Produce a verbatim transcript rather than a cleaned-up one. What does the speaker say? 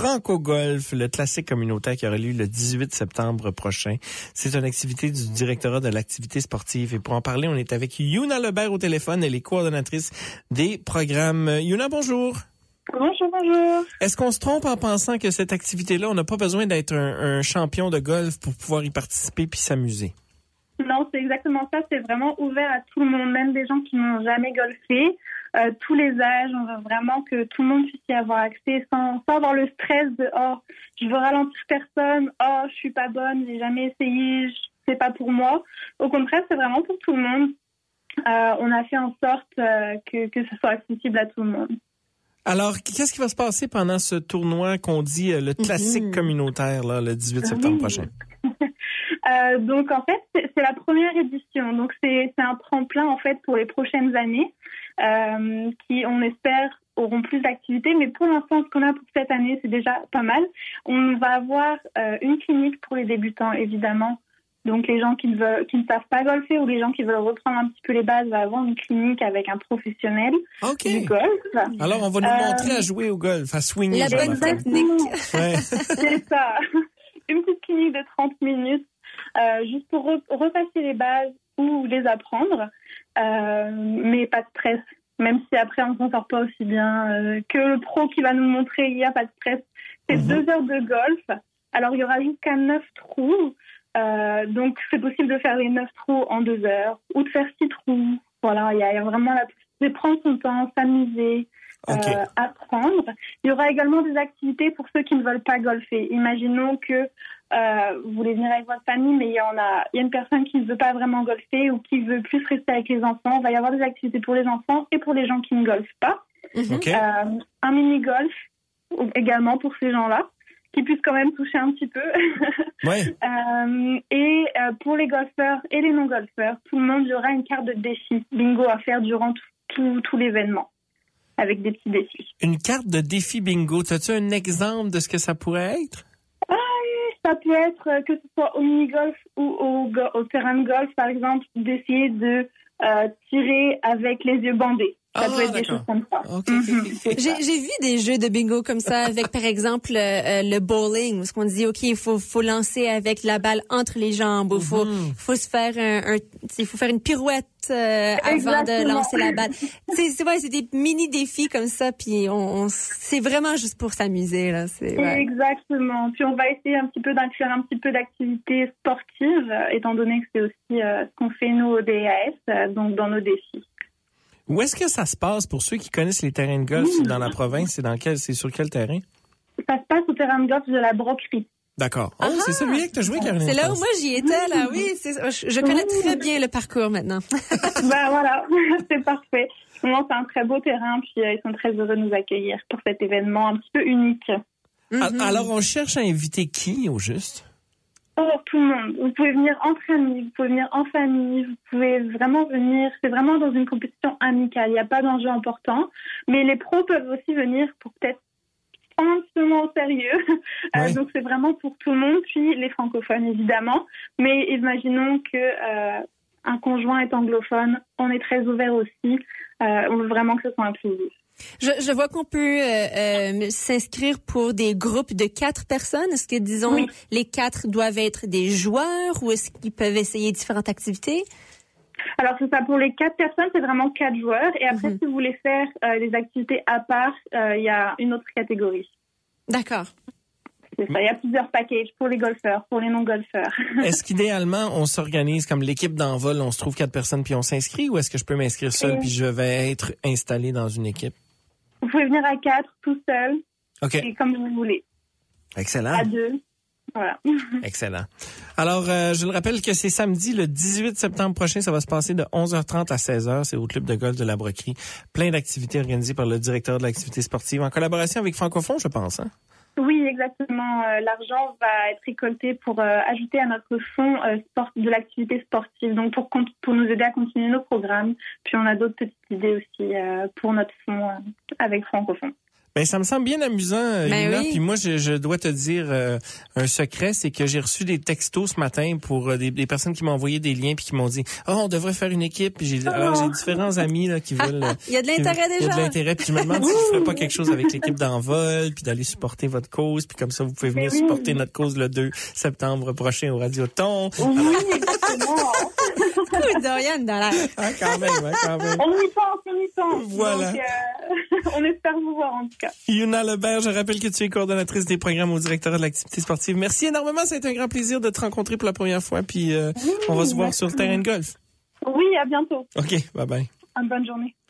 Franco-Golf, le classique communautaire qui aura lieu le dix-huit septembre prochain. C'est une activité du directorat de l'activité sportive. Et pour en parler, on est avec Yuna Lebert au téléphone. Elle est coordonnatrice des programmes. Yuna, bonjour. Bonjour, bonjour. Est-ce qu'on se trompe en pensant que cette activité-là, on n'a pas besoin d'être un, un champion de golf pour pouvoir y participer puis s'amuser? Non, c'est exactement ça. C'est vraiment ouvert à tout le monde, même des gens qui n'ont jamais golfé. Euh, tous les âges, on veut vraiment que tout le monde puisse y avoir accès sans, sans avoir le stress de « oh, je veux ralentir personne, oh, je suis pas bonne, j'ai jamais essayé, c'est pas pour moi ». Au contraire, c'est vraiment pour tout le monde. Euh, on a fait en sorte euh, que, que ce soit accessible à tout le monde. Alors, qu'est-ce qui va se passer pendant ce tournoi qu'on dit euh, le classique mmh. communautaire, là, le dix-huit septembre oui. prochain? euh, donc, en fait, c'est, c'est la première édition. Donc, c'est, c'est un tremplin, en fait, pour les prochaines années euh, qui, on espère, auront plus d'activités. Mais pour l'instant, ce qu'on a pour cette année, c'est déjà pas mal. On va avoir euh, une clinique pour les débutants, évidemment. Donc, les gens qui ne, veulent, qui ne savent pas golfer ou les gens qui veulent reprendre un petit peu les bases, va avoir une clinique avec un professionnel okay. du golf. Alors, on va nous euh, montrer à jouer au golf, à swinger. La bonne technique. Ouais. C'est ça. Une petite clinique de trente minutes, euh, juste pour re- repasser les bases ou les apprendre. Euh, mais pas de stress. Même si après, on ne s'en sort pas aussi bien euh, que le pro qui va nous montrer, il n'y a pas de stress. C'est mm-hmm. deux heures de golf. Alors, il y aura jusqu'à neuf trous. Euh, donc, c'est possible de faire les neuf trous en deux heures ou de faire six trous. Voilà, il y, y a vraiment la possibilité de prendre son temps, s'amuser, okay. euh, apprendre. Il y aura également des activités pour ceux qui ne veulent pas golfer. Imaginons que euh, vous voulez venir avec votre famille, mais il y en a, il y a une personne qui ne veut pas vraiment golfer ou qui veut plus rester avec les enfants. Il va y avoir des activités pour les enfants et pour les gens qui ne golfent pas. Okay. Euh, un mini-golf également pour ces gens-là, qui puissent quand même toucher un petit peu. Ouais. euh, et euh, pour les golfeurs et les non-golfeurs, tout le monde, il y aura une carte de défi bingo à faire durant tout, tout, tout l'événement, avec des petits défis. Une carte de défi bingo, as-tu un exemple de ce que ça pourrait être? Ah, ça peut être, euh, que ce soit au mini-golf ou au, go- au terrain de golf, par exemple, d'essayer de euh, tirer avec les yeux bandés. Ça ah, peut être d'accord. des choses comme ça. Okay. Mm-hmm. J'ai, j'ai vu des jeux de bingo comme ça avec, par exemple, euh, le bowling, où on dit, OK, il faut, faut lancer avec la balle entre les jambes, il faut, mm-hmm. faut se faire un, un il faut faire une pirouette euh, avant de lancer la balle. c'est, c'est, ouais, c'est des mini défis comme ça, puis on, on, c'est vraiment juste pour s'amuser, là. C'est, ouais. Exactement. Puis on va essayer un petit peu d'inclure un petit peu d'activités sportives, euh, étant donné que c'est aussi euh, ce qu'on fait nous au D A S, euh, donc dans nos défis. Où est-ce que ça se passe pour ceux qui connaissent les terrains de golf mmh. dans la province? C'est dans quel, c'est sur quel terrain? Ça se passe au terrain de golf de la Broquerie. D'accord. Oh, ah, c'est celui-là que tu as joué, Caroline. C'est là où moi j'y étais, là. Oui, c'est, je, je connais très bien le parcours maintenant. Ben voilà, c'est parfait. Vraiment, c'est un très beau terrain, puis euh, ils sont très heureux de nous accueillir pour cet événement un petit peu unique. Mm-hmm. Alors, on cherche à inviter qui, au juste? Oh, tout le monde. Vous pouvez venir entre amis, vous pouvez venir en famille, vous pouvez vraiment venir. C'est vraiment dans une compétition amicale. Il n'y a pas d'enjeu important. Mais les pros peuvent aussi venir pour peut-être prendre un petit peu moins au sérieux. Oui. Euh, donc, c'est vraiment pour tout le monde. Puis, les francophones, évidemment. Mais imaginons que euh, un conjoint est anglophone. On est très ouvert aussi. Euh, on veut vraiment que ce soit inclusif. Je, je vois qu'on peut euh, euh, s'inscrire pour des groupes de quatre personnes. Est-ce que, disons, oui. les quatre doivent être des joueurs ou est-ce qu'ils peuvent essayer différentes activités? Alors, c'est ça. Pour les quatre personnes, c'est vraiment quatre joueurs. Et après, mm-hmm. si vous voulez faire euh, les activités à part, il euh, y a une autre catégorie. D'accord. C'est ça. Il y a plusieurs packages pour les golfeurs, pour les non-golfeurs. Est-ce qu'idéalement, on s'organise comme l'équipe d'envol, on se trouve quatre personnes puis on s'inscrit ou est-ce que je peux m'inscrire seul et... puis je vais être installé dans une équipe? Vous pouvez venir à quatre, tout seul. OK. Et comme vous voulez. Excellent. À deux. Voilà. Excellent. Alors, euh, je le rappelle que c'est samedi, le dix-huit septembre prochain. Ça va se passer de onze heures trente à seize heures. C'est au club de golf de la Broquerie. Plein d'activités organisées par le directeur de l'activité sportive en collaboration avec Francophone, je pense, hein? Oui, exactement. Euh, l'argent va être récolté pour euh, ajouter à notre fonds euh, sport, de l'activité sportive, donc pour, pour nous aider à continuer nos programmes. Puis on a d'autres petites idées aussi euh, pour notre fonds euh, avec Francophone. Ben, ça me semble bien amusant, Ben Yuna. oui. Puis moi, je, je dois te dire euh, un secret, c'est que j'ai reçu des textos ce matin pour euh, des, des personnes qui m'ont envoyé des liens puis qui m'ont dit « Oh, on devrait faire une équipe. » Puis j'ai, alors, j'ai différents amis là qui veulent... euh, Il y a de l'intérêt qui- déjà. Il y a de l'intérêt. Puis je me demande si je ferais pas quelque chose avec l'équipe d'Envol puis d'aller supporter votre cause. Puis comme ça, vous pouvez venir Oui. supporter notre cause le deux septembre prochain au Radioton. Oui, exactement. Coup d'Oriane dans la... Ah, quand même, hein, quand même. On y pense, on y pense. Voilà. Donc, euh, on espère vous voir en tout cas. Yuna Lebert, je rappelle que tu es coordonnatrice des programmes au directeur de l'activité sportive. Merci énormément, ça a été un grand plaisir de te rencontrer pour la première fois. Puis euh, Oui, on va se voir merci. sur le terrain de golf. Oui, à bientôt. OK, bye bye. Une bonne journée.